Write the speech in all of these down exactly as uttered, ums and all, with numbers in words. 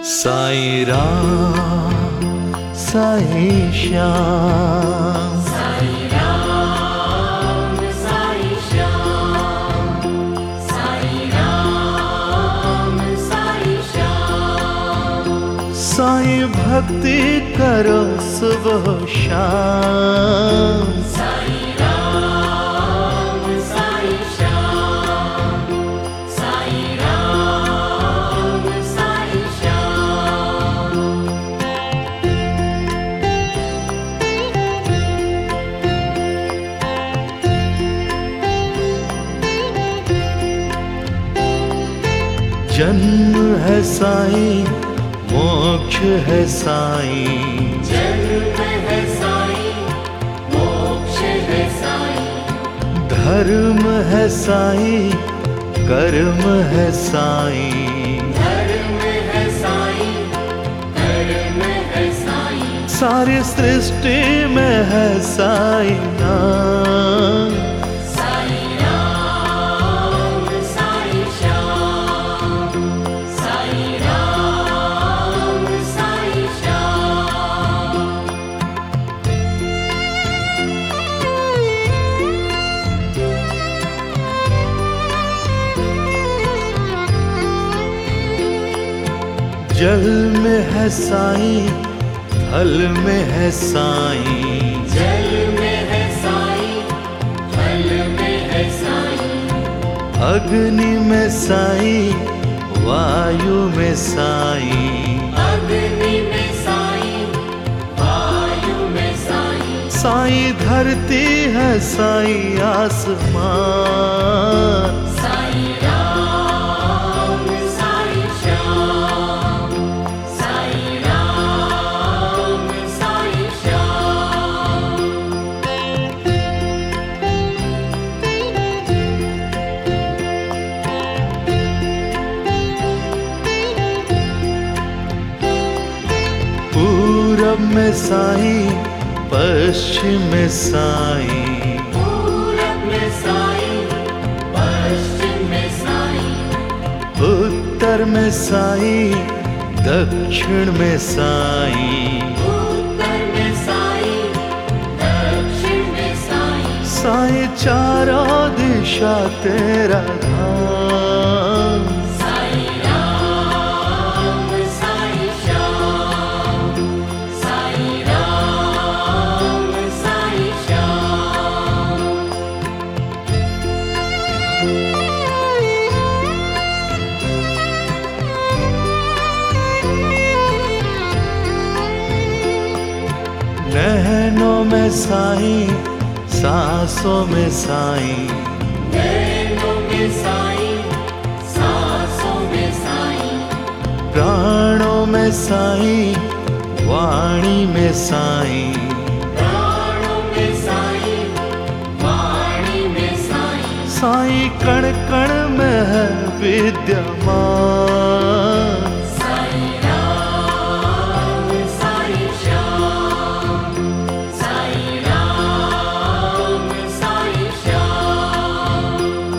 साईं राम साईं श्याम, साईं राम साईं श्याम, साईं राम साईं श्याम। साईं भक्ति करो सुबह शाम, साईं राम साईं श्याम, साईं राम साईं श्याम। जन्म है साईं, मोक्ष है साईं, जन्म है साईं, मोक्ष है साईं, धर्म है साईं, कर्म है साईं, धर्म है साईं, कर्म है साईं। सारी सृष्टि में है साईं नाम। साईं राम साईं श्याम, साईं राम साईं श्याम। जल में है साईं, थल में है साईं, जल में है साईं, फल में है साईं, अग्नि में साईं, वायु में साईं, अग्नि में साईं, वायु में साईं। साईं धरती है साईं आसमान। साईं राम साईं श्याम, साईं राम साईं श्याम। पूरब में साईं, पश्चिम में साईं, पूरब में साईं, पश्चिम में साईं, उत्तर में साईं, दक्षिण में साईं, उत्तर में साईं, दक्षिण में साईं। साईं चारों दिशा तेरा धाम। साईं राम साईं श्याम, साईं राम साईं श्याम। नैनों में साईं, सांसों में साईं, नैनों में साईं, सांसों में साईं, प्राणों में साईं, वाणी में साईं, प्राणों में साईं, वाणी में साईं। साईं कण कण में है विद्यमान। साईं राम साईं श्याम, साईं राम साईं श्याम।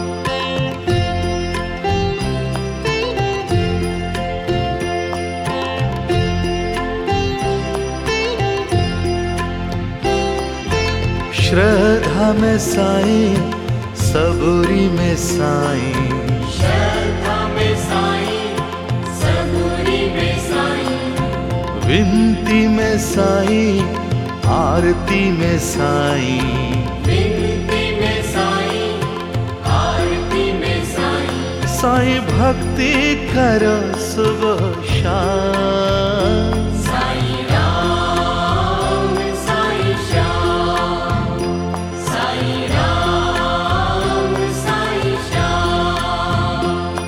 श्रद्धा में साईं, सबूरी में साईं, श्रद्धा में साईं, सबूरी में साईं, विनती में साईं, आरती में साईं, विनती में साईं, आरती में साईं। साईं भक्ति करो सुबह शाम। साईं राम साईं श्याम, साईं राम साईं श्याम।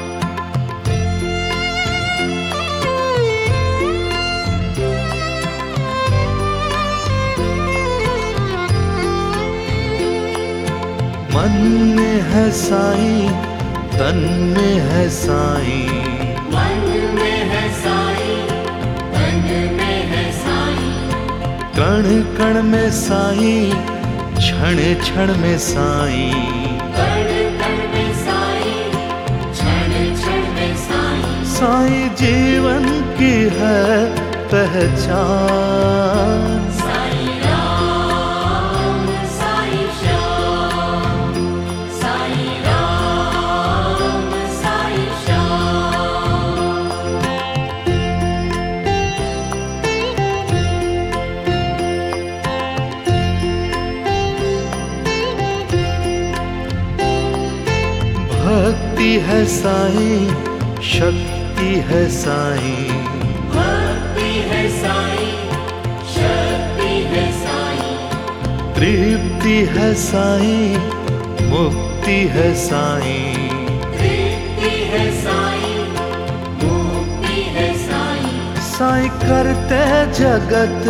मन में है साईं, तन में है साईं, मन में है साईं, तन में है साईं, कण कण में साईं, क्षण क्षण में साईं, कण कण में साईं, क्षण क्षण में साईं। साईं जीवन की है पहचान। साईं राम साईं श्याम, साईं राम साईं श्याम। भक्ति है साईं, शक्ति है साईं, भक्ति है साईं, शक्ति है साईं, तृप्ति है साईं, मुक्ति है साईं, तृप्ति है साईं, मुक्ति है साईं। साईं करते जगत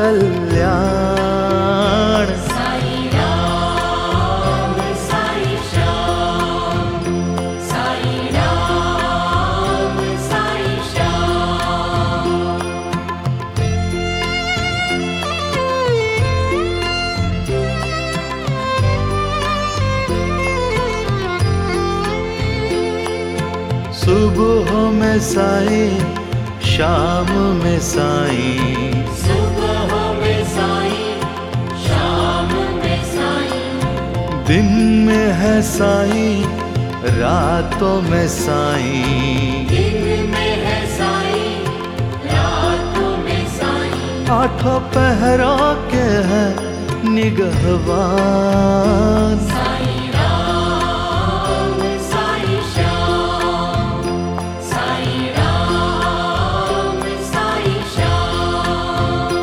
कल्याण। साईं राम साईं श्याम, साईं राम साईं श्याम। सुबह में साईं, शाम में साईं, सुबह में साईं, शाम में साईं, दिन में है साईं, रातों में साईं, दिन में है साईं, रातों में साईं। आठों पहरों के हैं निगहबान। साईं राम साईं श्याम, साईं राम साईं श्याम।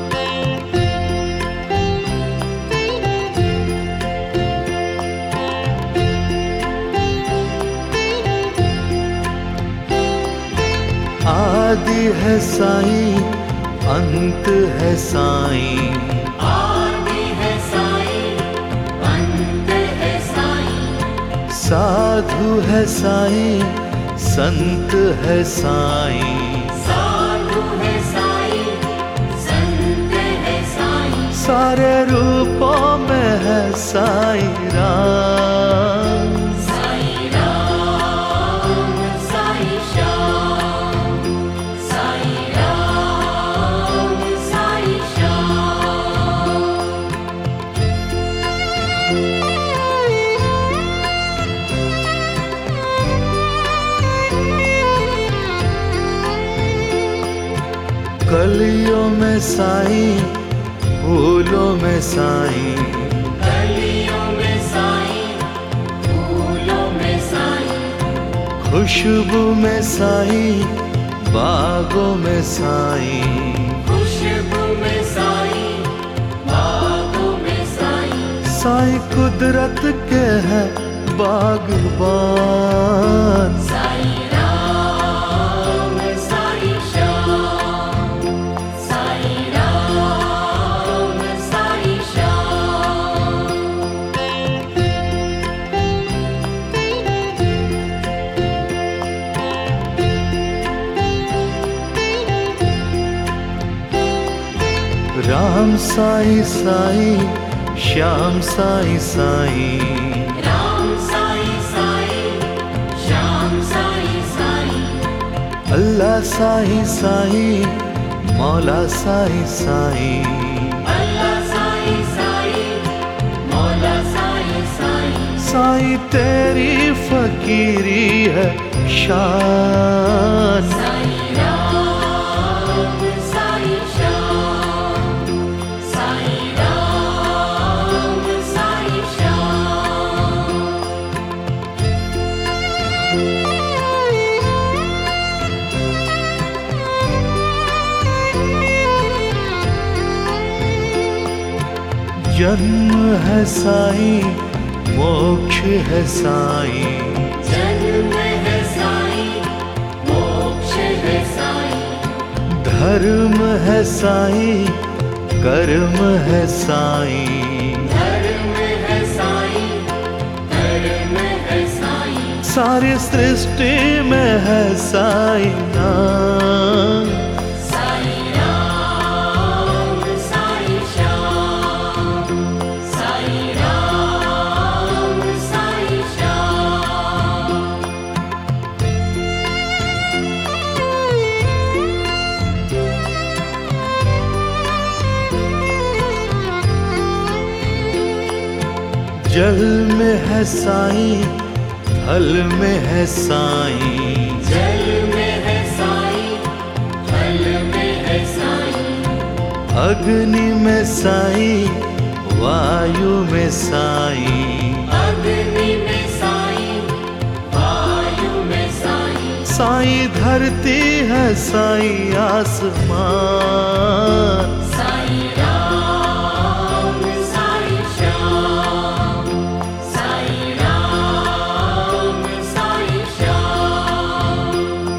आदि है साईं, अंत है साईं, आदि है साईं, अंत है साईं, साधु है साईं, संत है साईं, साधु है साईं, संत है साईं। सारे रूपों में है साईं राम। साईं राम साईं श्याम, साईं राम साईं श्याम। कलियों में साईं, फूलों में साईं, गलियों में साईं, फूलों में साईं, खुशबू में साईं, बागों में साईं, खुशबू में साईं, बागों में साईं। साईं कुदरत के हैं बागबान। साईं राम साईं श्याम, साईं राम साईं श्याम। राम साईं साईं, श्याम साईं साईं, राम साईं साईं, श्याम साईं साईं, अल्लाह साईं साईं, मौला साईं साईं, अल्लाह साईं साईं, मौला साईं साईं। साईं तेरी फकीरी है शान। साईं राम साईं श्याम, साईं राम साईं श्याम। जन्म है साईं, मोक्ष है साईं, जन्म है साईं, मोक्ष है साईं, धर्म है साईं, कर्म है साईं, धर्म है साईं, धर्म है साईं। सारी सृष्टि में है साईं नाम। साईं राम साईं श्याम, साईं राम साईं श्याम। जल में है साईं, थल में है साईं। जल में है साईं, थल में है साईं। अग्नि में साईं, वायु में साईं। अग्नि में साईं, वायु में साईं। साईं धरती है साईं आसमान। साईं राम, साईं श्याम। साईं राम, साईं श्याम।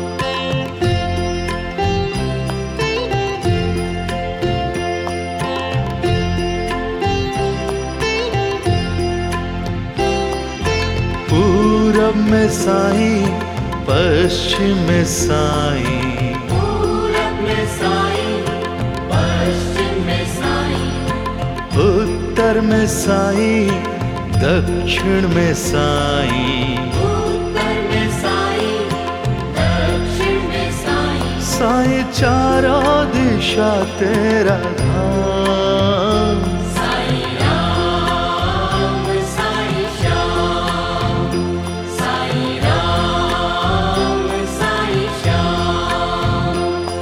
पूरब में साईं, पश्चिम में साईं। पूरब में साईं, पश्चिम में साईं। उत्तर में साईं, दक्षिण में साईं। उत्तर में साईं, दक्षिण में साईं। साईं चारों दिशा तेरा धाम। साईं राम, साईं श्याम। साईं राम, साईं श्याम।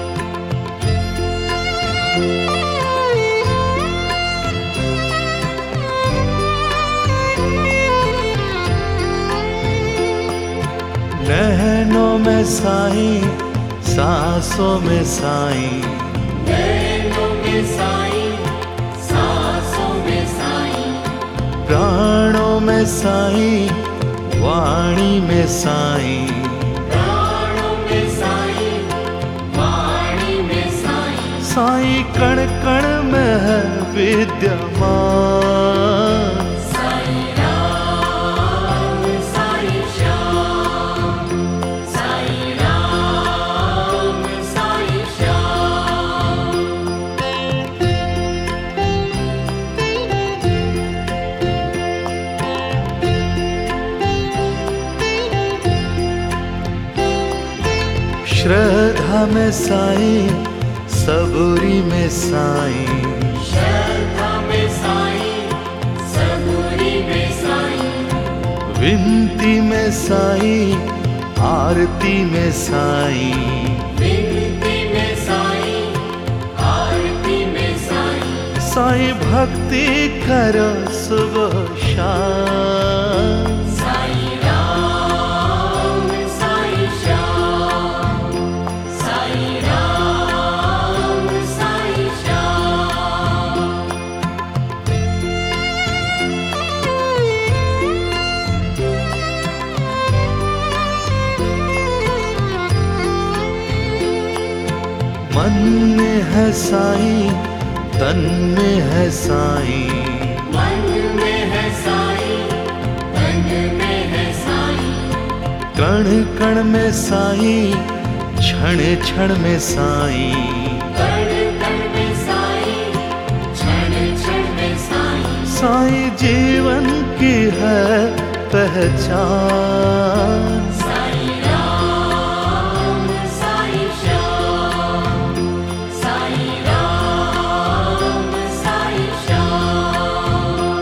नैनों में साईं, सांसों में साईं। नैनों में साईं, सांसों में साईं। प्राणों में साईं, वाणी में साईं। प्राणों में साईं, वाणी में साईं। साईं कण कण में है विद्यमान। साईं राम, साईं श्याम। साईं राम, साईं श्याम। श्रद्धा में साईं, सबूरी में साईं। श्रद्धा में साईं, सबूरी में साईं। विनती में साईं, आरती में साईं। विनती में साईं, आरती में साईं। साईं भक्ति करो सुबह शाम। साईं राम, साईं श्याम। साईं राम, साईं श्याम। मन में है साईं, तन में है साईं। मन में है साईं, तन में है साईं। कण कण में साईं, क्षण क्षण में साईं। कण कण में साईं, क्षण क्षण में साईं। साईं जीवन की है पहचान। साईं राम, साईं श्याम। साईं राम, साईं श्याम।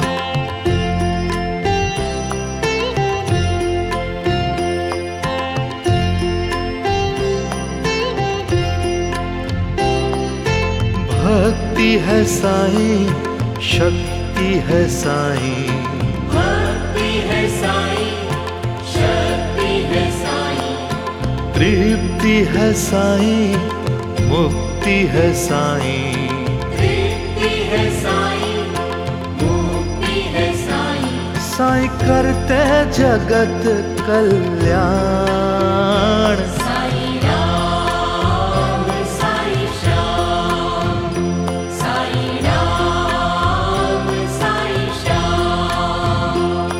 भक्ति है साईं, शक्ति है साईं। भक्ति है साईं, शक्ति है साईं। तृप्ति है साईं, मुक्ति है साईं। तृप्ति है साईं, मुक्ति है साईं। साईं करते जगत कल्याण। साईं राम, साईं श्याम। साईं राम, साईं श्याम।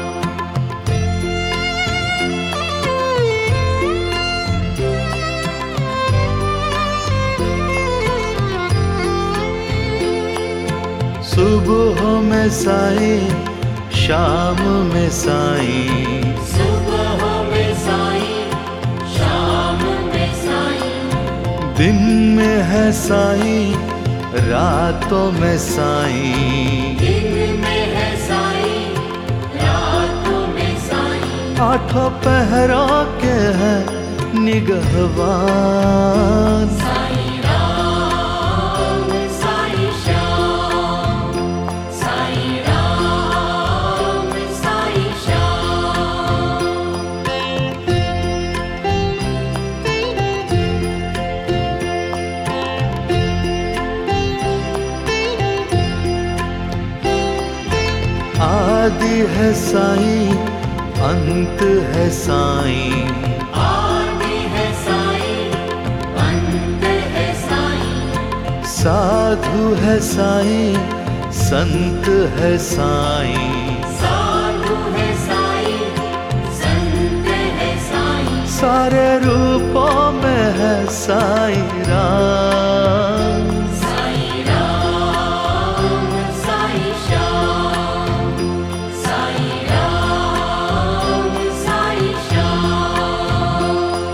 सुबह में साईं, शाम में साईं। सुबह में साईं, शाम में साईं। दिन में है साईं, रातों में साईं। दिन में है साईं, आठों पहरों के हैं निगहबान। साईं राम साईं श्याम, साईं राम साईं श्याम। आदि है साईं, अंत है साईं। आदि है साईं, अंत है साईं। साधु है साईं, संत है साईं। साधु है साईं, संत है साईं। सारे रूपों में है साईं राम। साईं राम साईं श्याम, साईं राम साईं श्याम।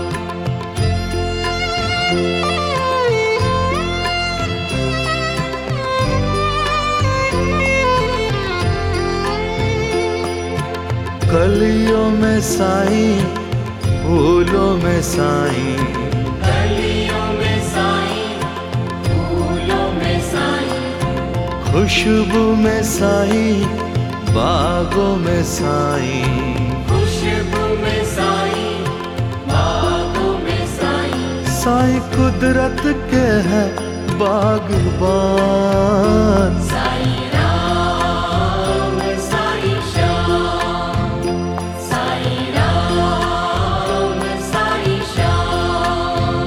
कलियों में साईं, फूलों में साईं। गलियों में साईं, फूलों में साईं। खुशबू में साईं, बागों में साईं। खुशबू में साईं, बागों में साईं। साईं कुदरत के हैं बागबान। साईं राम साईं श्याम, साईं राम साईं श्याम।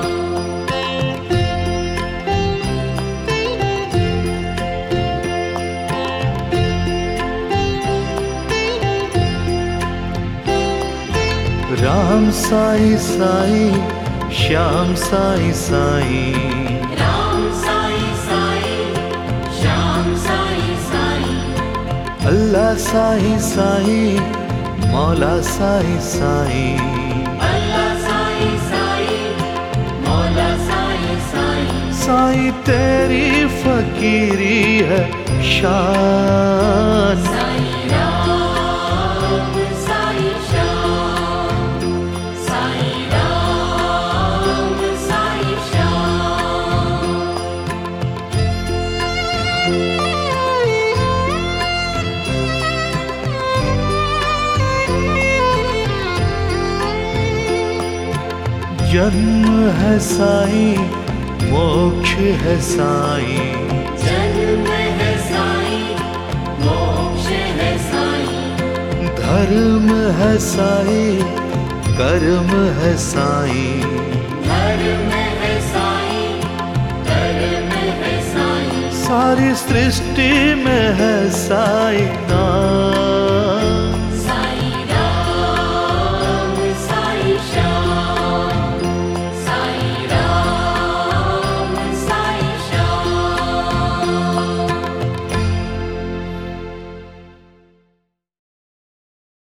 राम साईं साईं, श्याम साईं साईं। राम साईं साईं, श्याम साईं साईं। अल्लाह साईं साईं, मौला साईं साईं। अल्लाह साईं साईं, मौला साईं साईं। साईं तेरी फकीरी है शान। साईं राम साईं श्याम, साईं राम साईं श्याम। जन्म है साईं, मोक्ष है साईं। जन्म है साईं, मोक्ष है साईं। धर्म है साईं, कर्म है साईं। धर्म है साईं, कर्म है साईं। सारी सृष्टि में है साईं नाम।